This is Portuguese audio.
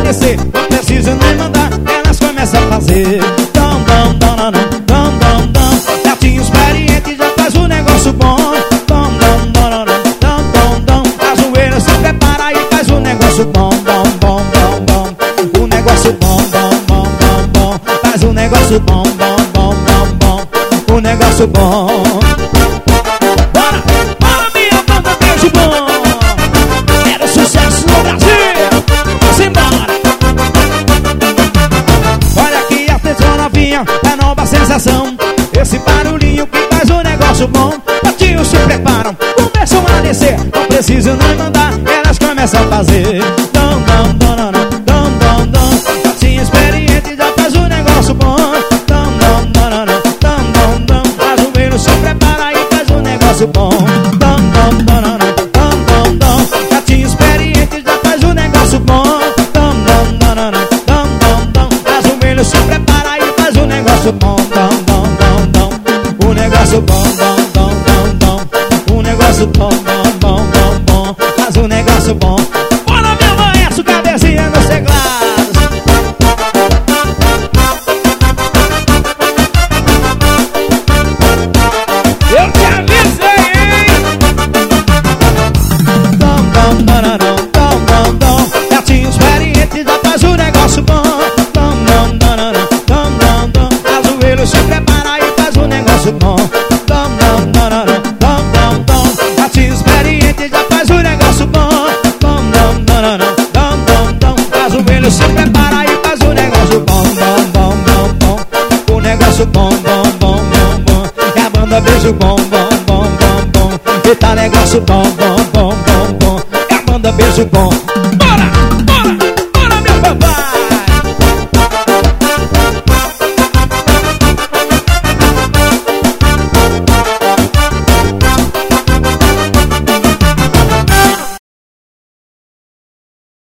descer, não precisa nem mandar, elas começam a fazer. Dom, dom, dom, dom, dom, dom, dom. Gatinho experiente já faz um negócio bom. Dom, dom, dom, dom, dom, dom. A joelha se prepara e faz um negócio bom. Bom, bom, bom, bom. Um negócio bom, bom, bom, bom, bom. Faz um negócio bom, bom, bom, bom, bom. Um negócio bom. Bora, bora, minha banda, beijo bom. Era sucesso no Brasil. Vamos embora. Olha aqui, atenção novinha, é nova sensação. Esse barulhinho que faz um negócio bom. Gatinhos se preparam, começam a descer, não precisa nem mandar, elas começam a fazer. Dom, dom, dom, dom, dom, dom, dom. Gatinho experiente já faz um negócio bom. Dom, dom, dom, dom, dom, dom, dom. A joelho se prepara e faz um negócio bom. Dom, dom, dom, dom, dom, dom. Gatinho experiente já faz um negócio bom. Dom, dom, dom, dom, dom, dom. A joelho se prepara e faz um negócio bom. Dom, dom, dom, dom. Um negócio bom, dom, dom, dom, dom. Um negócio bom, bom, bom, bom, bom. Faz um negócio bom. Bora, meu maestro, cabecinha nos teclados. Eu te avisei, hein? Dom, dom, dom, dom, dom, dom, dom. Gatinho experiente já faz um negócio bom. Dom, dom, dom, dom, dom, dom. A joelho se prepara e faz um negócio bom. Dom, dom, dom, dom, dom, dom. Gatinho experiente já faz um negócio bom. Dom, dom, dom, dom, dom, dom. A joelho se prepara e faz um negócio bom. Bom, bom, bom, bom. Um negócio bom, bom, bom, bom, bom. E a banda beijo bom, bom, bom, bom, bom. E tá negócio bom, bom, bom, bom, bom. E a banda beijo bom.